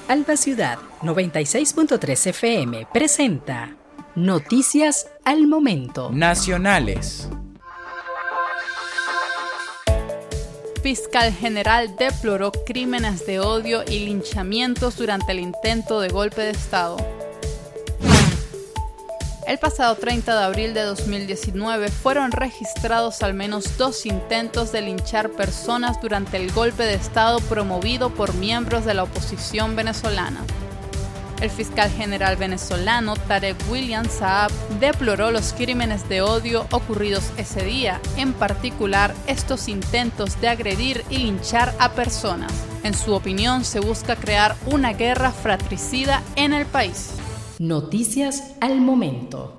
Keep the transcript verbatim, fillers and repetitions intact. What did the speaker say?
Alba Ciudad noventa y seis punto tres F M presenta Noticias al Momento. Nacionales. Fiscal General deploró crímenes de odio y linchamientos durante el intento de golpe de Estado. El pasado treinta de abril de dos mil diecinueve fueron registrados al menos dos intentos de linchar personas durante el golpe de Estado promovido por miembros de la oposición venezolana. El fiscal general venezolano Tarek William Saab deploró los crímenes de odio ocurridos ese día, en particular estos intentos de agredir y linchar a personas. En su opinión, se busca crear una guerra fratricida en el país. Noticias al Momento.